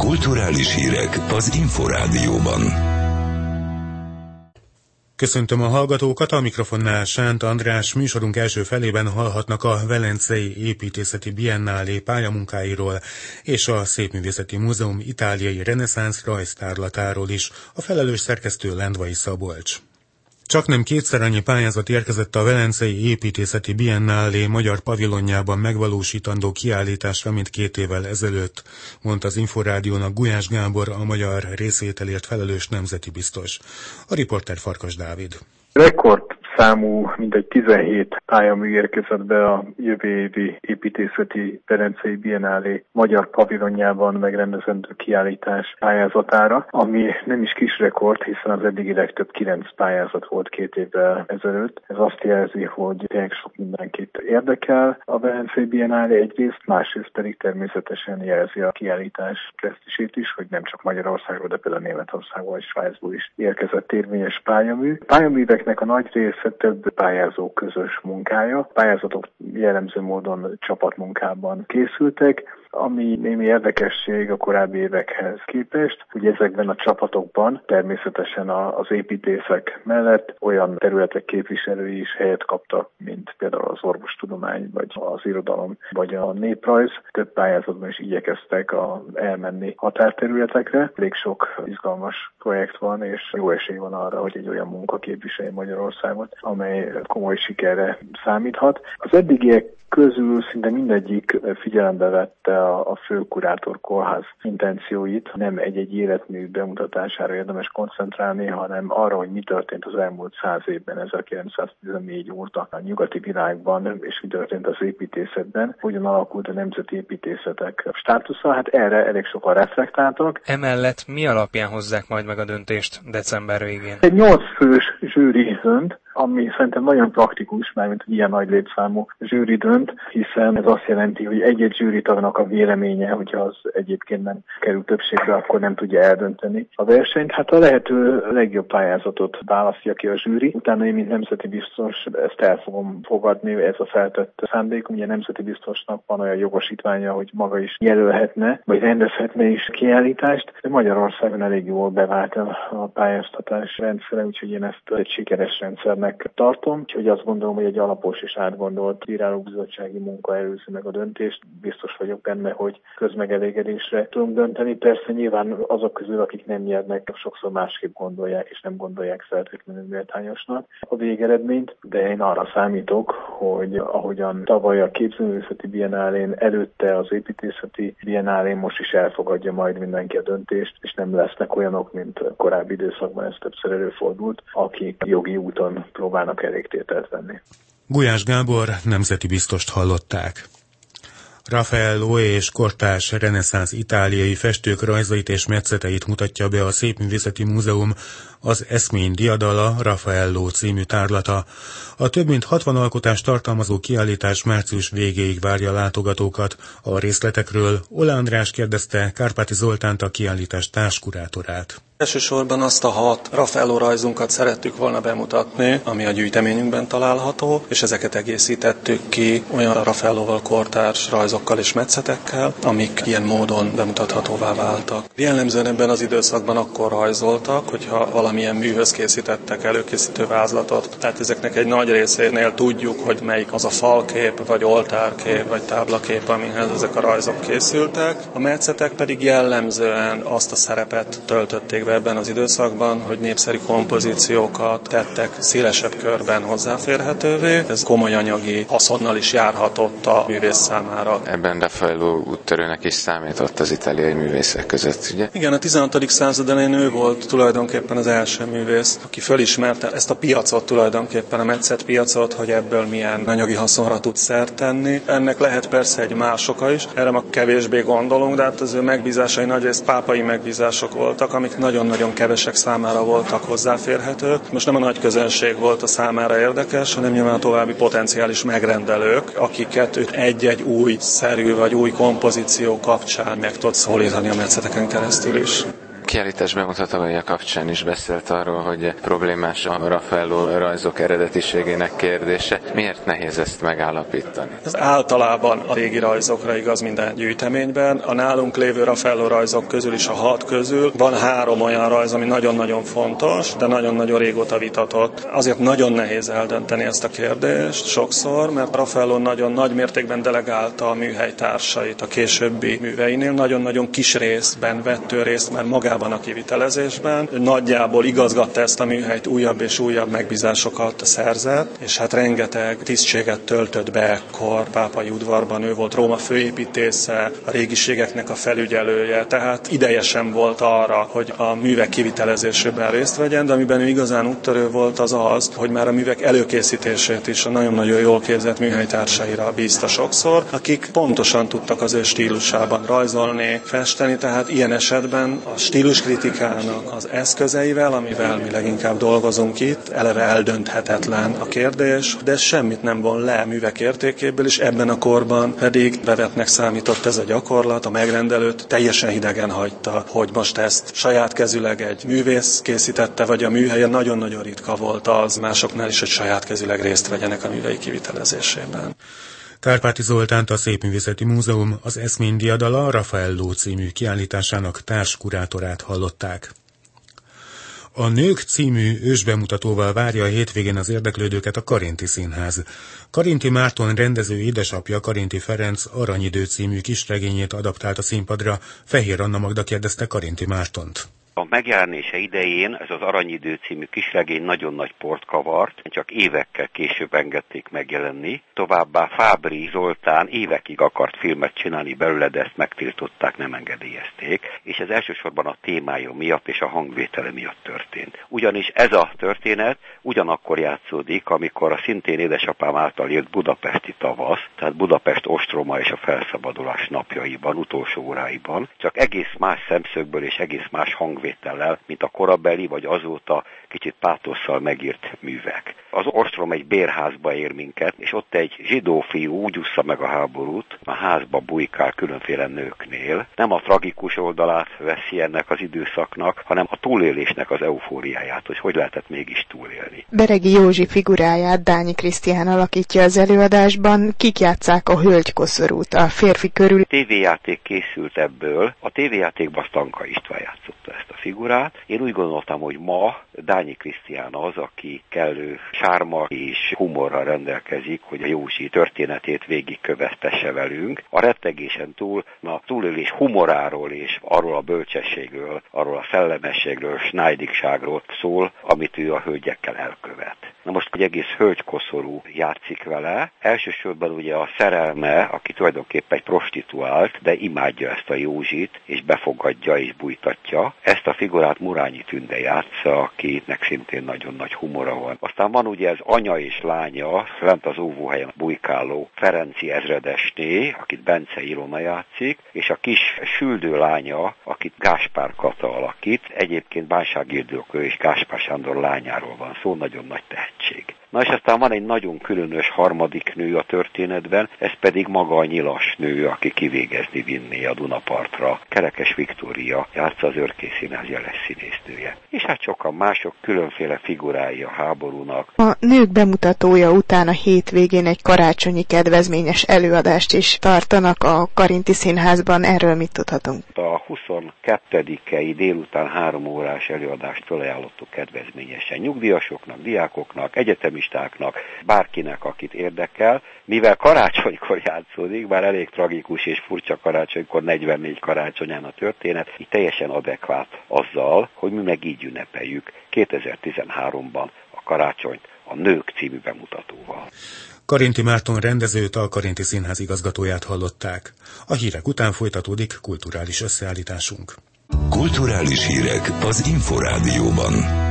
Kulturális hírek az Inforádióban. Köszöntöm a hallgatókat, a mikrofonnál Sánt András. Műsorunk első felében hallhatnak a Velencei Építészeti Biennálé pályamunkáiról és a Szépművészeti Múzeum itáliai reneszánsz rajztárlatáról is. A felelős szerkesztő Lendvai Szabolcs. Csaknem kétszer annyi pályázat érkezett a Velencei Építészeti Biennálé magyar pavilonjában megvalósítandó kiállításra, mint 2 évvel ezelőtt, mondta az Inforádiónak Gulyás Gábor, a magyar részvételért felelős nemzeti biztos. A riporter Farkas Dávid. Rekordszámú, mintegy 17 pályamű érkezett be a jövő évi építészeti Velencei Biennálé magyar pavilonjában megrendezendő kiállítás pályázatára, ami nem is kis rekord, hiszen az eddigi legtöbb 9 pályázat volt 2 évvel ezelőtt. Ez azt jelzi, hogy tényleg sok mindenkit érdekel a Velencei Biennálé egyrészt, másrészt pedig természetesen jelzi a kiállítás presztízsét is, hogy nem csak Magyarországról, de például Németországból és Svájcból is érkezett érvényes pályamű. Pályaműveknek a nagy része több pályázó közös munkája. A pályázatok jellemző módon csapatmunkában készültek, ami némi érdekesség a korábbi évekhez képest, hogy ezekben a csapatokban természetesen az építészek mellett olyan területek képviselői is helyet kaptak, mint például az orvostudomány, vagy az irodalom, vagy a néprajz. Több pályázatban is igyekeztek elmenni határterületekre. Elég sok izgalmas projekt van, és jó esély van arra, hogy egy olyan munka képviselje Magyarországot, amely komoly sikerre számíthat. Az eddigiek közül szinte mindegyik figyelembe vette a főkurátor kórház intencióit. Nem egy-egy életmű bemutatására érdemes koncentrálni, hanem arra, hogy mi történt az elmúlt 100 évben, 1914 óta a nyugati világban, és mi történt az építészetben, hogyan alakult a nemzeti építészetek státusza. Hát erre elég sokan reflektáltak. Emellett mi alapján hozzák majd meg a döntést december végén? Egy 8 fős zsűri dönt, ami szerintem nagyon praktikus, mármint ilyen nagy létszámú zsűri dönt, hiszen ez azt jelenti, hogy egy-egy zsűritagnak a véleménye, hogyha az egyébként nem kerül többségre, akkor nem tudja eldönteni a versenyt. Hát a lehető legjobb pályázatot választja ki a zsűri. Utána én, mint nemzeti biztos, ezt el fogom fogadni, ez a feltett szándékom. Ugye nemzeti biztosnak van olyan jogosítványa, hogy maga is jelölhetne, vagy rendezhetne is kiállítást. De Magyarországon elég jól bevált a pályáztatás rendszere, úgyhogy én ezt egy sikeres rendszernek tartom, úgyhogy azt gondolom, hogy egy alapos és átgondolt bírálóbizottsági munka előzi meg a döntést. Biztos vagyok benne, hogy közmegelégedésre tudunk dönteni. Persze nyilván azok közül, akik nem nyernek, sokszor másképp gondolják, és nem gondolják feltétlenül méltányosnak a végeredményt, de én arra számítok, hogy ahogyan tavaly a Képzőművészeti Biennálén, előtte az Építészeti Biennálén, most is elfogadja majd mindenki a döntést, és nem lesznek olyanok, mint a korábbi időszakban, ez többször előfordult, akik jogi úton próbálnak elégtételt venni. Gulyás Gábor nemzeti biztost hallották. Raffaello és kortárs reneszánsz itáliai festők rajzait és metszeteit mutatja be a Szépművészeti Múzeum, az Eszmény diadala Raffaello című tárlata. A több mint 60 alkotást tartalmazó kiállítás március végéig várja látogatókat. A részletekről Ola András kérdezte Kárpáti Zoltánt, a kiállítás társkurátorát. Elsősorban azt a 6 Raffaello rajzunkat szerettük volna bemutatni, ami a gyűjteményünkben található, és ezeket egészítettük ki olyan Raffaelloval kortárs rajzokkal és metszetekkel, amik ilyen módon bemutathatóvá váltak. Jellemzően ebben az időszakban akkor rajzoltak, hogyha valamilyen műhöz készítettek előkészítő vázlatot. Tehát ezeknek egy nagy részénél tudjuk, hogy melyik az a falkép, vagy oltárkép, vagy táblakép, amihez ezek a rajzok készültek. A metszetek pedig jellemzően azt a szerepet töltötték be ebben az időszakban, hogy népszerű kompozíciókat tettek szélesebb körben hozzáférhetővé. Ez komoly anyagi haszonnal is járhatott a művész számára. Ebben Raffaello úttörőnek is számított az itáliai művészek között, ugye? Igen, a 16. század elején ő volt tulajdonképpen az első művész, aki fölismerte ezt a piacot tulajdonképpen, a metszett piacot, hogy ebből milyen anyagi haszonra tud szert tenni. Ennek lehet persze egy más oka is, erre ma kevésbé gondolunk, de hát az ő megbízásai nagyrészt pápai megbízások voltak, amik nagyon-nagyon kevesek számára voltak hozzáférhetők. Most nem a nagy közönség volt a számára érdekes, hanem nyilván a további potenciális megrendelők, akiket egy-egy új szerű vagy új kompozíció kapcsán meg tud szólítani a metszeteken keresztül is. kiállítás bemutatója kapcsán is beszélt arról, hogy problémás a Raffaello rajzok eredetiségének kérdése. Miért nehéz ezt megállapítani? Ez általában a régi rajzokra igaz minden gyűjteményben. A nálunk lévő Raffaello rajzok közül is, a 6 közül van 3 olyan rajz, ami nagyon-nagyon fontos, de nagyon-nagyon régóta vitatott. Azért nagyon nehéz eldönteni ezt a kérdést sokszor, mert Raffaello nagyon nagy mértékben delegálta a műhely társait a későbbi műveinél. Nagyon-nagyon kis részben vett ő részt már magában a kivitelezésben. Nagyjából igazgatta ezt a műhelyt, újabb és újabb megbízásokat szerzett, és hát rengeteg tisztséget töltött be ekkor pápai udvarban. Ő volt Róma főépítésze, a régiségeknek a felügyelője, tehát ideje sem volt arra, hogy a művek kivitelezésében részt vegyen, de amiben ő igazán úttörő volt az, hogy már a művek előkészítését is a nagyon-nagyon jól képzett műhelytársaira bízta sokszor, akik pontosan tudtak az ő stílusában rajzolni, festeni, tehát ilyen esetben a stíluskritikának az eszközeivel, amivel mi leginkább dolgozunk itt, eleve eldönthetetlen a kérdés, de semmit nem von le művek értékéből, és ebben a korban pedig bevetnek számított ez a gyakorlat, a megrendelőt teljesen hidegen hagyta, hogy most ezt saját kezüleg egy művész készítette, vagy a műhelyen nagyon-nagyon ritka volt az másoknál is, hogy saját kezüleg részt vegyenek a művei kivitelezésében. Kárpáti Zoltánt, a Szépművészeti Múzeum az Eszmény diadala Raffaello című kiállításának társkurátorát hallották. A Nők című ősbemutatóval várja a hétvégén az érdeklődőket a Karinti Színház. Karinti Márton rendező édesapja, Karinti Ferenc Aranyidő című kisregényét adaptált a színpadra. Fehér Anna Magda kérdezte Karinti Mártont. A megjelenése idején ez az Aranyidő című kisregény nagyon nagy port kavart, csak évekkel később engedték megjelenni. Továbbá Fábry Zoltán évekig akart filmet csinálni belőle, de ezt megtiltották, nem engedélyezték, és ez elsősorban a témája miatt és a hangvétele miatt történt. Ugyanis ez a történet ugyanakkor játszódik, amikor a szintén édesapám által írt Budapesti tavasz, tehát Budapest ostroma és a felszabadulás napjaiban, utolsó óráiban, csak egész más szemszögből és egész más hangvétellel, mint a korabeli vagy azóta kicsit pátosszal megírt művek. Az ostrom egy bérházba ér minket, és ott egy zsidó fiú úgy ússza meg a háborút, a házba bujkál különféle nőknél. Nem a tragikus oldalát veszi ennek az időszaknak, hanem a túlélésnek az eufóriáját, hogy lehetett mégis túlélni. Beregi Józsi figuráját Dányi Krisztián alakítja az előadásban. Kik játsszák a hölgykoszorút a férfi körül? Tévéjáték készült ebből. A tévéjátékban Stanka István játszotta ezt a figurát. Én úgy gondoltam, hogy ma Dányi Krisztián az, aki kellő sárma és humorral rendelkezik, hogy a Józsi történetét végigkövetesse velünk. A rettegésen túl, a túlélés humoráról és arról a bölcsességről, arról a szellemességről, snájdigságról szól, amit ő a hölgyekkel elkövet. Na most egy egész hölgykoszorú játszik vele. Elsősorban ugye a szerelme, aki tulajdonképpen egy prostituált, de imádja ezt a Józsit, és befogadja és bújtatja. Ezt a figurát Murányi Tünde játsza, akinek szintén nagyon nagy humora van. Aztán van ugye az anya és lánya, lent az óvóhelyen bujkáló Ferenci ezredesné, akit Bence Ilona játszik, és a kis süldő lánya, akit Gáspár Kata alakít. Egyébként Bánság Ildikó és Gáspár Sándor lányáról van szó, nagyon nagy tehetség. Na és aztán van egy nagyon különös harmadik nő a történetben, ez pedig maga a nyilas nő, aki kivégezni vinné a Dunapartra. Kerekes Viktória játsza az Örkész Színház jeles színésznője. És hát sokan mások, különféle figurái a háborúnak. A Nők bemutatója után a hétvégén egy karácsonyi kedvezményes előadást is tartanak a Karinti Színházban. Erről mit tudhatunk? A 22-i délután 3 órás előadást felajánlottuk kedvezményesen nyugdíjasoknak, diákoknak, egyetemistáknak, bárkinek, akit érdekel. Mivel karácsonykor játszódik, bár elég tragikus és furcsa karácsonykor, 44 karácsonyán a történet, így teljesen adekvát azzal, hogy mi meg így ünnepeljük 2013-ban a karácsonyt a Nők című bemutatóval. Karinti Márton rendezőt, a Karinti Színház igazgatóját hallották. A hírek után folytatódik kulturális összeállításunk. Kulturális hírek az Inforádióban.